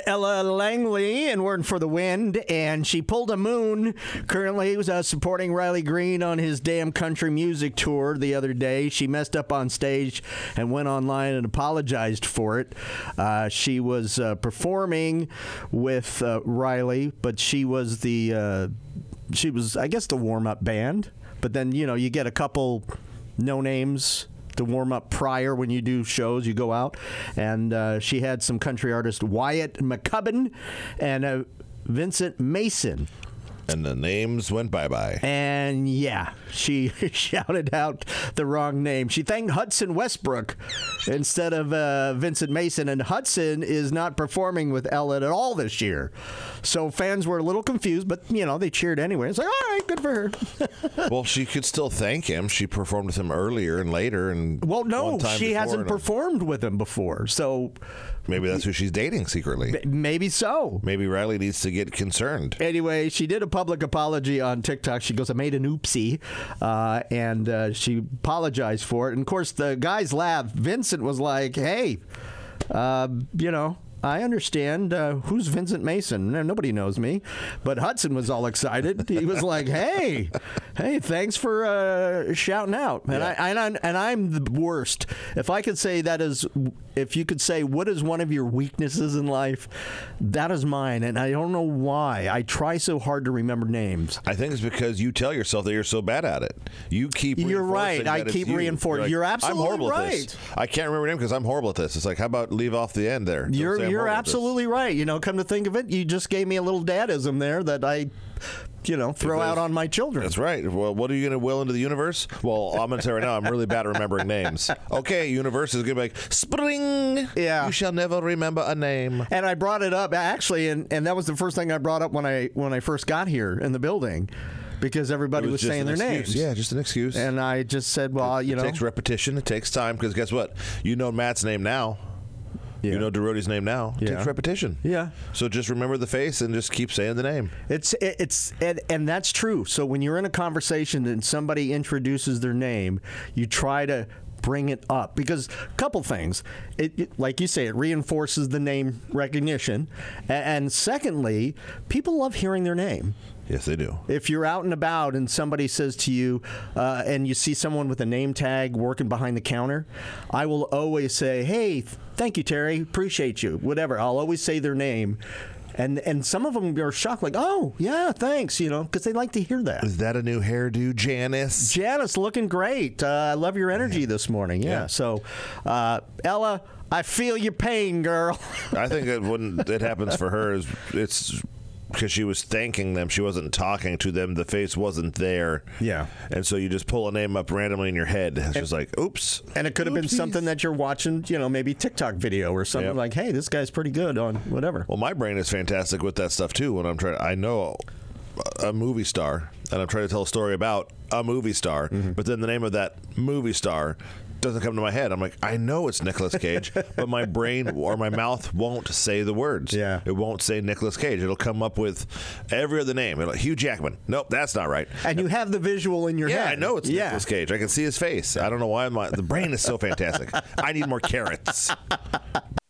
Ella Langley in Word for the Wind, and she pulled a moon. Currently, was supporting Riley Green on his damn country music tour the other day. She messed up on stage and went online and apologized for it. She was performing with Riley, but she was I guess, the warm-up band. But then, you get a couple no names to warm up prior when you do shows, you go out. And she had some country artist Wyatt McCubbin and Vincent Mason. And the names went bye-bye. And yeah, she shouted out the wrong name. She thanked Hudson Westbrook instead of Vincent Mason. And Hudson is not performing with Ella at all this year. So fans were a little confused, but, they cheered anyway. It's like, all right, good for her. Well, she could still thank him. She performed with him earlier and later. Well, no, she hasn't performed with him before. So maybe that's who she's dating secretly. Maybe so. Maybe Riley needs to get concerned. Anyway, she did a public apology on TikTok. She goes, I made an oopsie, and she apologized for it. And, of course, the guys laughed. Vincent was like, hey, I understand. Who's Vincent Mason? Nobody knows me. But Hudson was all excited. He was like, hey, thanks for shouting out. And, I'm the worst. If I could say if you could say, what is one of your weaknesses in life, that is mine. And I don't know why. I try so hard to remember names. I think it's because you tell yourself that you're so bad at it. You keep You're right. I keep reinforcing. You're absolutely I'm horrible right. at this. I can't remember your name because I'm horrible at this. It's like, how about leave off the end there? You're absolutely right. Come to think of it, you just gave me a little dadism there that I throw out on my children. That's right. Well, what are you going to will into the universe? Well, I'm going to tell you right now, I'm really bad at remembering names. Okay, universe is going to be like, spring. Yeah. You shall never remember a name. And I brought it up, actually, and that was the first thing I brought up when I first got here in the building. Because everybody was saying their names. Yeah, just an excuse. And I just said, well, it takes repetition. It takes time. Because guess what? You know Matt's name now. Yeah. You know Duroti's name now. It takes repetition. Yeah. So just remember the face and just keep saying the name. And that's true. So when you're in a conversation and somebody introduces their name, you try to bring it up, because a couple things. It like you say, it reinforces the name recognition, and secondly, people love hearing their name. Yes, they do. If you're out and about and somebody says to you, and you see someone with a name tag working behind the counter, I will always say, hey, thank you, Terry, appreciate you, whatever. I'll always say their name. And some of them are shocked, like, oh, yeah, thanks, because they like to hear that. Is that a new hairdo, Janice? Janice, looking great. I love your energy this morning. Yeah. So, Ella, I feel your pain, girl. I think when it happens for her, it's because she was thanking them. She wasn't talking to them. The face wasn't there. Yeah. And so you just pull a name up randomly in your head. It's just like, oops. And it could have been something that you're watching, maybe TikTok video or something like, hey, this guy's pretty good on whatever. Well, my brain is fantastic with that stuff, too, when I know a movie star, and I'm trying to tell a story about a movie star, but then the name of that movie star doesn't come to my head. I'm like, I know it's Nicolas Cage, but my brain or my mouth won't say the words. Yeah. It won't say Nicolas Cage. It'll come up with every other name. Hugh Jackman. Nope, that's not right. And you have the visual in your head. Yeah, I know it's Nicolas Cage. I can see his face. I don't know why the brain is so fantastic. I need more carrots.